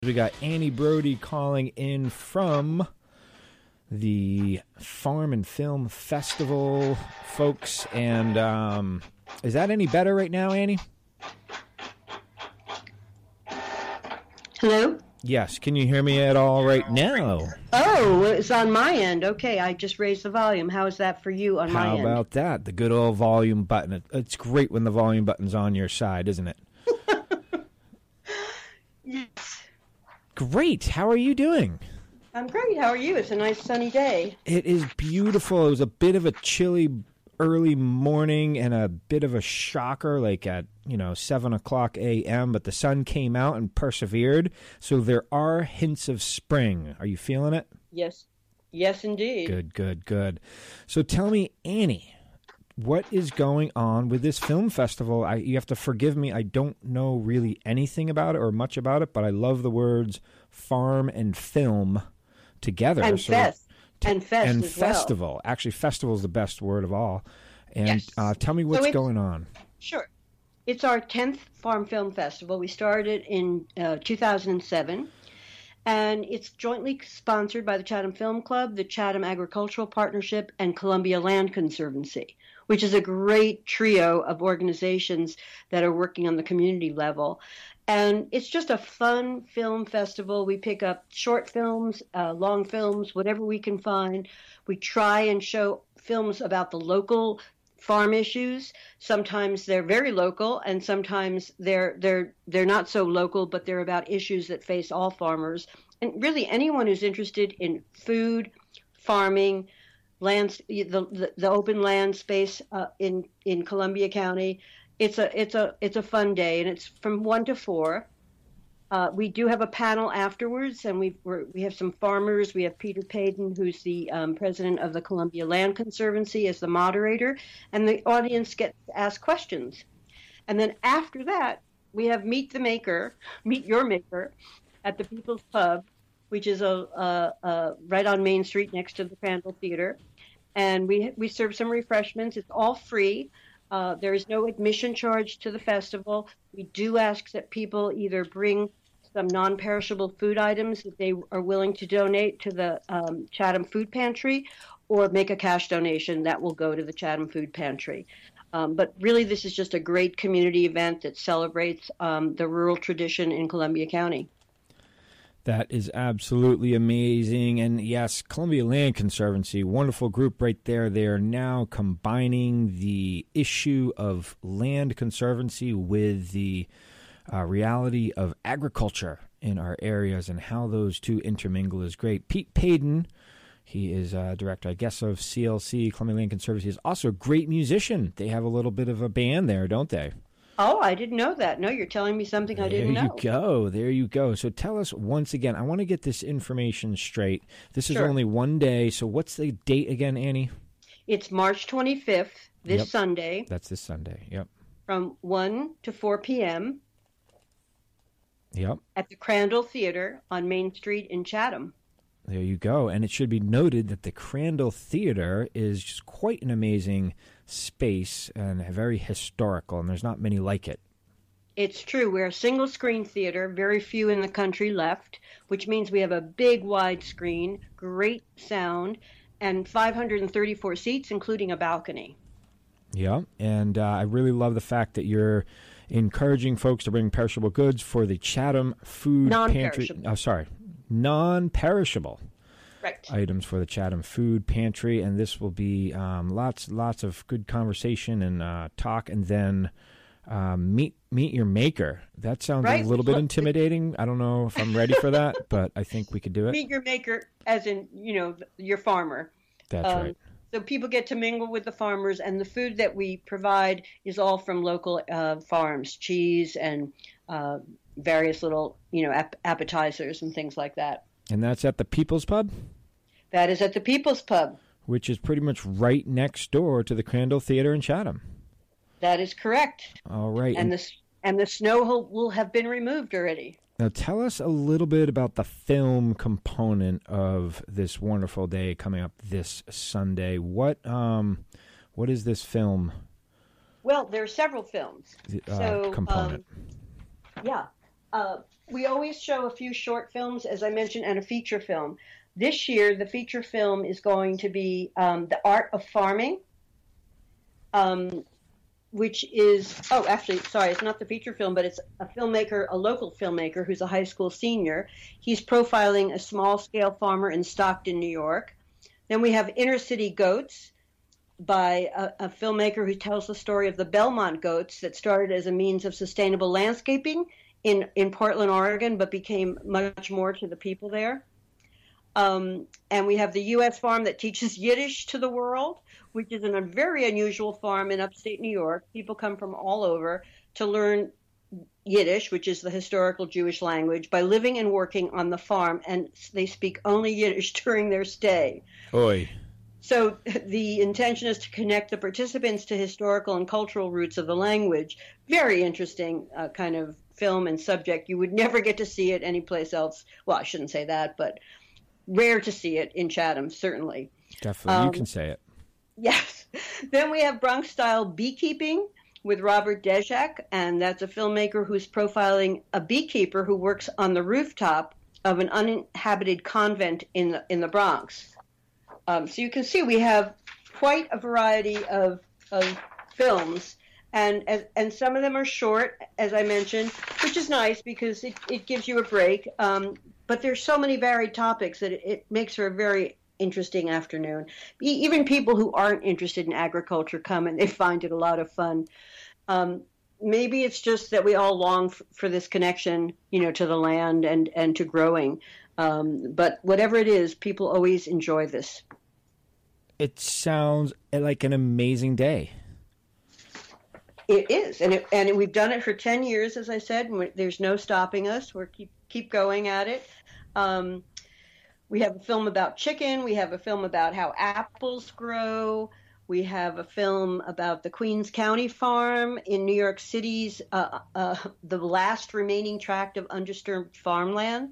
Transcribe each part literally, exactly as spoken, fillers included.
We got Annie Brody calling in from the Farm and Film Festival, folks. And um, is that any better right now, Annie? Hello? Yes. Can you hear me at all right now? Oh, it's on my end. Okay, I just raised the volume. How is that for you on my How end? How about that? The good old volume button. It, it's great when the volume button's on your side, isn't it? Yes. Great. How are you doing? I'm great. How are you? It's a nice sunny day. It is beautiful. It was a bit of a chilly early morning and a bit of a shocker, like at, you know, seven o'clock a m, but the sun came out and persevered. So there are hints of spring. Are you feeling it? Yes. Yes, indeed. Good, good, good. So tell me, Annie, what is going on with this film festival? I, you have to forgive me. I don't know really anything about it or much about it, but I love the words farm and film together. And so fest. And fest And as festival. well. Actually, festival is the best word of all. And Yes. uh, tell me what's So going on. Sure. It's our tenth Farm Film Festival. We started in uh, two thousand seven, and it's jointly sponsored by the Chatham Film Club, the Chatham Agricultural Partnership, and Columbia Land Conservancy, which is a great trio of organizations that are working on the community level. And it's just a fun film festival. We pick up short films, uh, long films, whatever we can find. We try and show films about the local farm issues. Sometimes they're very local, and sometimes they're they're they're not so local, but they're about issues that face all farmers and really anyone who's interested in food, farming, lands, the the, the open land space uh, in in Columbia County. It's a it's a it's a fun day, and it's from one to four. Uh, we do have a panel afterwards, and we we have some farmers. We have Peter Payden, who's the um, president of the Columbia Land Conservancy, as the moderator, and the audience gets to ask questions. And then after that, we have Meet the Maker, Meet Your Maker, at the People's Pub, which is a, a, a right on Main Street next to the Crandall Theater, and we we serve some refreshments. It's all free. Uh, there is no admission charge to the festival. We do ask that people either bring some non-perishable food items that they are willing to donate to the um, Chatham Food Pantry, or make a cash donation that will go to the Chatham Food Pantry. Um, but really, this is just a great community event that celebrates um, the rural tradition in Columbia County. That is absolutely amazing. And yes, Columbia Land Conservancy, wonderful group right there. They are now combining the issue of land conservancy with the uh, reality of agriculture in our areas, and how those two intermingle is great. Pete Payden, he is uh, director, I guess, of C L C, Columbia Land Conservancy, is also a great musician. They have a little bit of a band there, don't they? Oh, I didn't know that. No, you're telling me something I didn't know. There you go. There you go. So tell us once again, I want to get this information straight. This is Sure. only one day. So what's the date again, Annie? It's March twenty-fifth, this Yep. Sunday, That's this Sunday. Yep. from one to four p.m. Yep. at the Crandall Theater on Main Street in Chatham. There you go. And it should be noted that the Crandall Theater is just quite an amazing space and very historical, and there's not many like it. It's true. We're a single screen theater, very few in the country left, which means we have a big wide screen, great sound, and five hundred thirty-four seats, including a balcony. Yeah, and uh, I really love the fact that you're encouraging folks to bring perishable goods for the Chatham Food Pantry. Non-perishable. Oh, sorry, non-perishable Right. items for the Chatham Food Pantry, and this will be um, lots, lots of good conversation and uh, talk, and then um, meet meet your maker. That sounds Right. a little bit intimidating. I don't know if I'm ready for that, but I think we could do it. Meet your maker, as in, you know, your farmer. That's Um, right. So people get to mingle with the farmers, and the food that we provide is all from local uh, farms, cheese and uh, various little, you know, ap- appetizers and things like that. And that's at the People's Pub, That is at the People's Pub. which is pretty much right next door to the Crandall Theater in Chatham. That is correct. All right. And the and the snow will, will have been removed already. Now, tell us a little bit about the film component of this wonderful day coming up this Sunday. What um, what is this film Well, there are several films. uh, so, component? Um, yeah. uh, we always show a few short films, as I mentioned, and a feature film. This year, the feature film is going to be um, The Art of Farming, um, which is, oh, actually, sorry, it's not the feature film, but it's a filmmaker, a local filmmaker who's a high school senior. He's profiling a small-scale farmer in Stockton, New York. Then we have Inner City Goats by a, a filmmaker who tells the story of the Belmont goats that started as a means of sustainable landscaping in, in Portland, Oregon, but became much more to the people there. Um, and we have the U S farm that teaches Yiddish to the world, which is in a very unusual farm in upstate New York. People come from all over to learn Yiddish, which is the historical Jewish language, by living and working on the farm, and they speak only Yiddish during their stay. Oy. So the intention is to connect the participants to historical and cultural roots of the language. Very interesting uh, kind of film and subject. You would never get to see it anyplace else. Well, I shouldn't say that, but rare to see it in Chatham, certainly. Definitely, um, you can say it. Yes. Then we have Bronx-style beekeeping with Robert Deszak, and that's a filmmaker who's profiling a beekeeper who works on the rooftop of an uninhabited convent in the, in the Bronx. Um, so you can see we have quite a variety of, of films, and, and and some of them are short, as I mentioned, which is nice because it, it gives you a break. Um, but there's so many varied topics that it, it makes for a very interesting afternoon. E- even people who aren't interested in agriculture come and they find it a lot of fun. Um, maybe it's just that we all long f- for this connection, you know, to the land and, and to growing. Um, but whatever it is, people always enjoy this. It sounds like an amazing day. It is, and it, and we've done it for ten years, as I said. And there's no stopping us. We're keep keep going at it. Um, we have a film about chicken. We have a film about how apples grow. We have a film about the Queens County Farm in New York City's uh, uh, the last remaining tract of undisturbed farmland.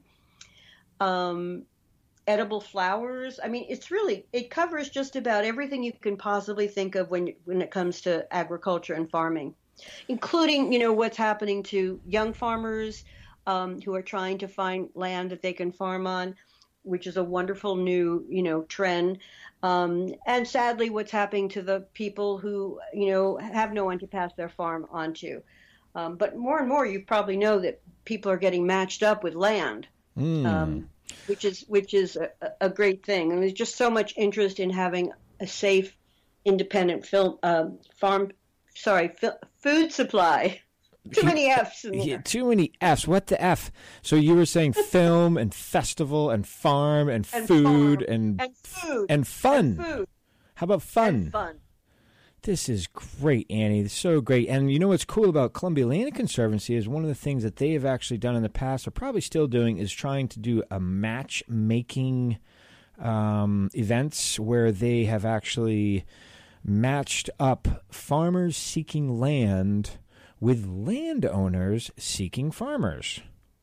Um, edible flowers. I mean, it's really, it covers just about everything you can possibly think of when when it comes to agriculture and farming, including, you know, what's happening to young farmers um, who are trying to find land that they can farm on, which is a wonderful new, you know, trend. Um, and sadly, what's happening to the people who, you know, have no one to pass their farm onto. Um, but more and more, you probably know that people are getting matched up with land. Mm. Um, which is which is a, a great thing, and there's just so much interest in having a safe, independent film um, farm. Sorry, fi- food supply. Too many F's in there. Yeah, too many F's. What the F? So you were saying film and festival and farm and, and food farm. and and food and fun. And food. How about fun? And fun. This is great, Annie. This is so great. And you know what's cool about Columbia Land Conservancy is one of the things that they have actually done in the past, or probably still doing, is trying to do a matchmaking um, events where they have actually matched up farmers seeking land with landowners seeking farmers.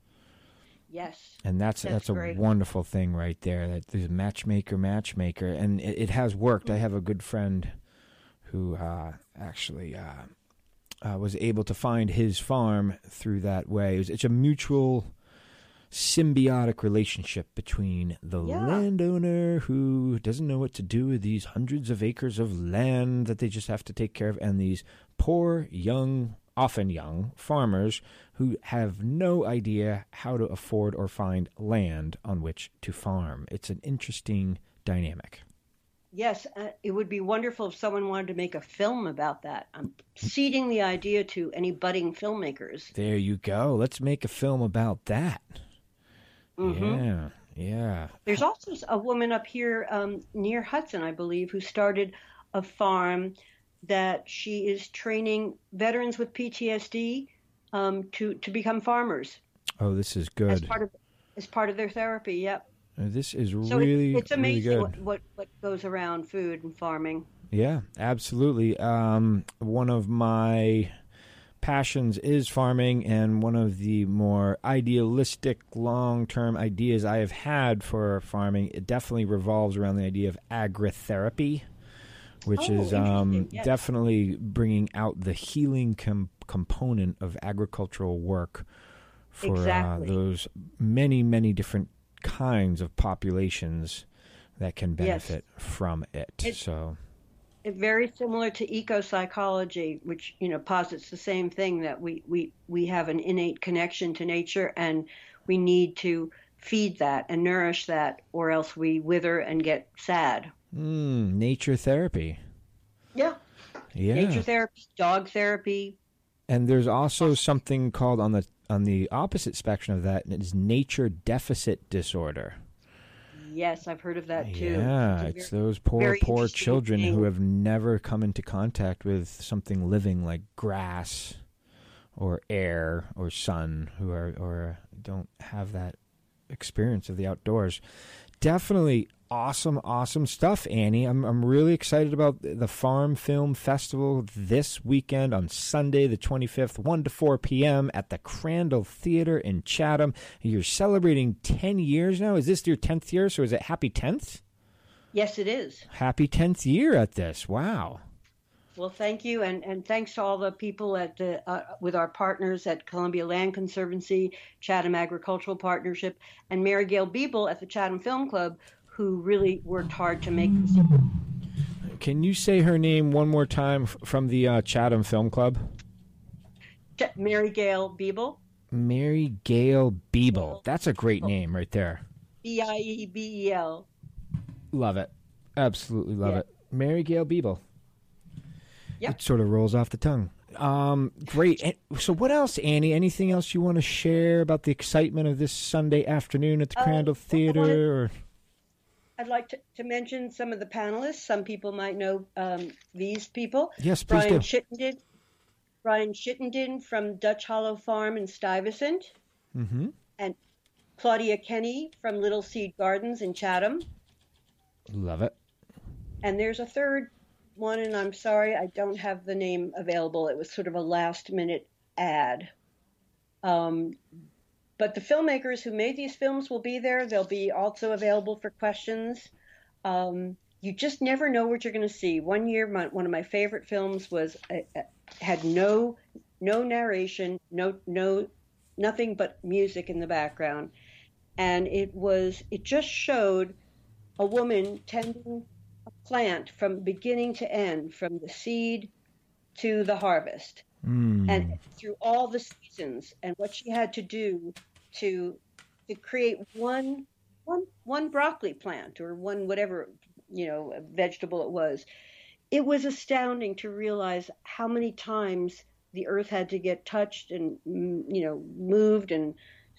Yes. And that's that's, that's a great. wonderful thing right there. That there's a matchmaker, matchmaker, and it, it has worked. I have a good friend who uh, actually uh, uh, was able to find his farm through that way. It was, it's a mutual, symbiotic relationship between the yeah. landowner who doesn't know what to do with these hundreds of acres of land that they just have to take care of, and these poor, young, often young, farmers who have no idea how to afford or find land on which to farm. It's an interesting dynamic. Yes, uh, it would be wonderful if someone wanted to make a film about that. I'm seeding the idea to any budding filmmakers. There you go. Let's make a film about that. Mm-hmm. Yeah, yeah. There's also a woman up here um, near Hudson, I believe, who started a farm that she is training veterans with P T S D um, to to become farmers. Oh, this is good. As part of as part of their therapy. Yep. This is so really, it, it's amazing really what, good. what what goes around food and farming. Yeah, absolutely. Um, one of my passions is farming, and one of the more idealistic long-term ideas I have had for farming, it definitely revolves around the idea of agritherapy, which oh, is um, yes. definitely bringing out the healing com- component of agricultural work for exactly. uh, those many, many different kinds of populations that can benefit yes. from it. It's, so, it's very similar to eco-psychology, which, you know, posits the same thing, that we, we, we have an innate connection to nature, and we need to feed that and nourish that, or else we wither and get sad. Mm, nature therapy. Yeah. Yeah. Nature therapy, dog therapy. And there's also something called on the on the opposite spectrum of that, and it's nature deficit disorder. Yes, I've heard of that too. Yeah, it's, it's very, those poor, poor children thing. who have never come into contact with something living like grass or air or sun, who are or don't have that experience of the outdoors. Definitely awesome, awesome stuff, Annie. I'm I'm really excited about the Farm Film Festival this weekend on Sunday, the twenty-fifth, one to four p.m. at the Crandall Theater in Chatham. You're celebrating ten years now. Is this your tenth year? So is it happy tenth? Yes, it is. Happy tenth year at this. Wow. Well, thank you, and, and thanks to all the people at the, uh, with our partners at Columbia Land Conservancy, Chatham Agricultural Partnership, and Mary Gail Biebel at the Chatham Film Club, who really worked hard to make this. Can you say her name one more time f- from the uh, Chatham Film Club? Ch- Mary Gail Biebel. Mary Gail Biebel. That's a great name right there. B I E B E L. Love it. Absolutely love yeah. it. Mary Gail Biebel. Yep. It sort of rolls off the tongue. Um, great. So what else, Annie? Anything else you want to share about the excitement of this Sunday afternoon at the uh, Crandall Theater? Wanted, or... I'd like to, to mention some of the panelists. Some people might know um, these people. Yes, please Brian do. Chittenden, Brian Chittenden from Dutch Hollow Farm in Stuyvesant. Mm-hmm. And Claudia Kenny from Little Seed Gardens in Chatham. Love it. And there's a third one, and I'm sorry I don't have the name available. It was sort of a last-minute ad. Um, but the filmmakers who made these films will be there. They'll be also available for questions. Um, you just never know what you're going to see. One year, my, one of my favorite films was uh, had no no narration, no no nothing but music in the background, and it was it just showed a woman tending a plant from beginning to end, from the seed to the harvest, mm. and through all the seasons, and what she had to do to to create one one one broccoli plant or one whatever, you know, vegetable it was. It was astounding to realize how many times the earth had to get touched and, you know, moved and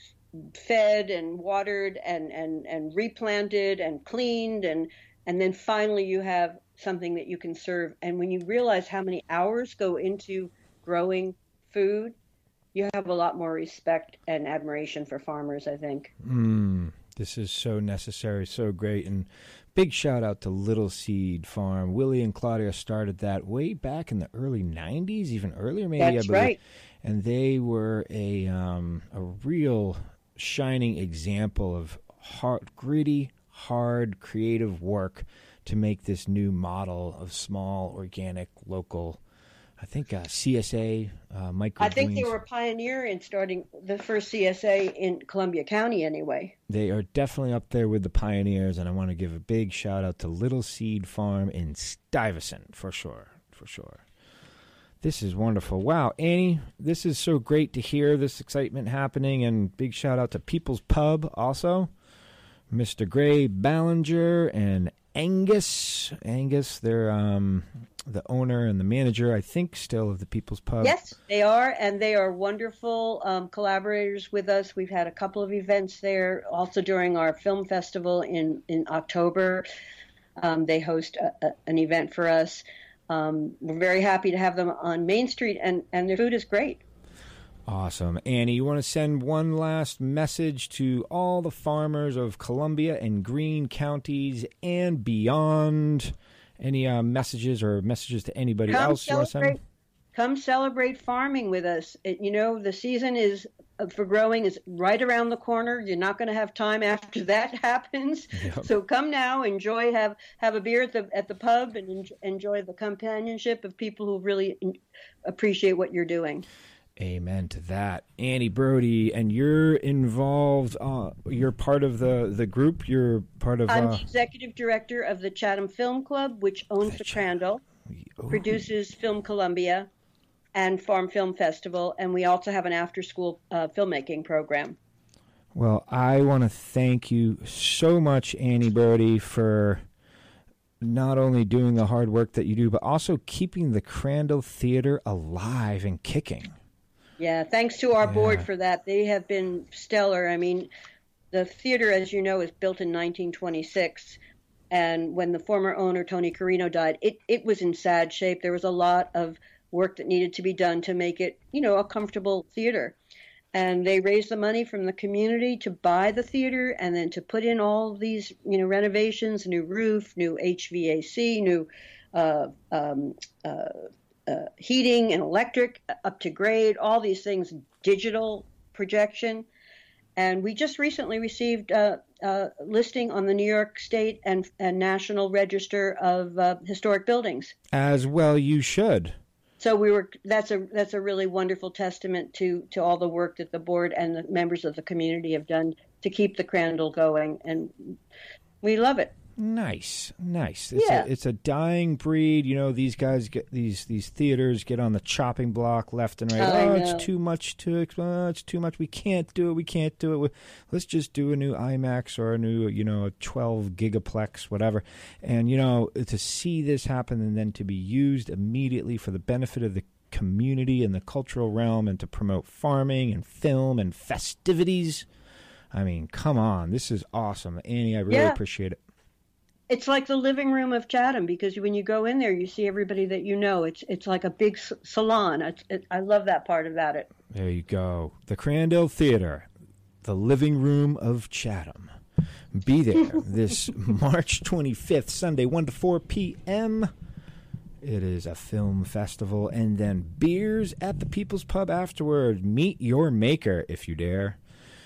fed and watered and, and, and replanted and cleaned. And, and then finally you have something that you can serve. And when you realize how many hours go into growing food, you have a lot more respect and admiration for farmers, I think. Mm, this is so necessary, so great. And big shout out to Little Seed Farm. Willie and Claudia started that way back in the early nineties, even earlier maybe. That's I believe. right. And they were a um, a real shining example of hard, gritty, hard, creative work to make this new model of small, organic, local. I think uh, C S A, uh, microgreens. I think they were a pioneer in starting the first C S A in Columbia County anyway. They are definitely up there with the pioneers, and I want to give a big shout out to Little Seed Farm in Stuyvesant, for sure, for sure. This is wonderful. Wow, Annie, this is so great to hear this excitement happening, and big shout out to People's Pub also, Mister Gray Ballinger and Angus. Angus, they're um, the owner and the manager, I think, still of the People's Pub. Yes, they are, and they are wonderful um, collaborators with us. We've had a couple of events there, also during our film festival in, in October. Um, they host a, a, an event for us. Um, we're very happy to have them on Main Street, and, and their food is great. Awesome. Annie, you want to send one last message to all the farmers of Columbia and Greene counties and beyond? Any uh, messages or messages to anybody come else you want to send? Come celebrate farming with us. It, you know, the season is uh, for growing is right around the corner. You're not going to have time after that happens. Yep. So come now, enjoy, have have a beer at the at the pub, and en- enjoy the companionship of people who really in- appreciate what you're doing. Amen to that. Annie Brody, and you're involved, uh, you're part of the, the group, you're part of... Uh, I'm the executive director of the Chatham Film Club, which owns the, the Crandall, Ooh. produces Film Columbia and Farm Film Festival, and we also have an after-school uh, filmmaking program. Well, I want to thank you so much, Annie Brody, for not only doing the hard work that you do, but also keeping the Crandall Theater alive and kicking. Yeah, thanks to our yeah. board for that. They have been stellar. I mean, the theater, as you know, is built in nineteen twenty-six, and when the former owner, Tony Carino, died, it, it was in sad shape. There was a lot of work that needed to be done to make it, you know, a comfortable theater. And they raised the money from the community to buy the theater and then to put in all these, you know, renovations, new roof, new H V A C, new uh, um, uh, uh, heating and electric up to grade, all these things, digital projection. And we just recently received a, a listing on the New York State and, and National Register of uh, Historic Buildings. As well you should. So we were. That's a that's a really wonderful testament to to all the work that the board and the members of the community have done to keep the Crandall going, and we love it. Nice, nice. It's yeah, a, it's a dying breed. You know, these guys get these these theaters get on the chopping block left and right. I oh, know. It's too much to. Oh, it's too much. We can't do it. We can't do it. Let's just do a new IMAX or a new, you know, a twelve gigaplex, whatever. And you know, to see this happen and then to be used immediately for the benefit of the community and the cultural realm, and to promote farming and film and festivities. I mean, come on, this is awesome, Annie. I really yeah. appreciate it. It's like the living room of Chatham, because when you go in there, you see everybody that you know. It's it's like a big salon. It's, it, I love that part about it. There you go. The Crandall Theater, the living room of Chatham. Be there this March twenty-fifth, Sunday, one to four p.m. It is a film festival, and then beers at the People's Pub afterward. Meet your maker, if you dare.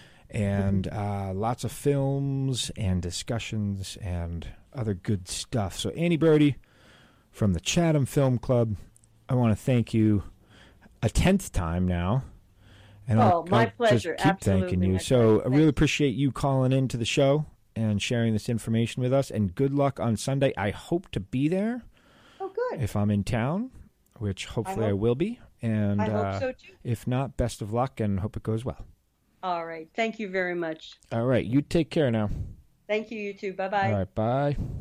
And uh, lots of films and discussions and other good stuff. So Annie Brody from the Chatham Film Club, I want to thank you a tenth time now. And oh, I'll, my I'll pleasure. Just keep Absolutely, thanking you. my So pleasure. I really appreciate you calling into the show and sharing this information with us. And good luck on Sunday. I hope to be there. Oh, good. If I'm in town, which hopefully I, I, hope, I will be. And I hope uh, so too. If not, best of luck and hope it goes well. All right. Thank you very much. All right. You take care now. Thank you, you too. Bye-bye. All right. Bye.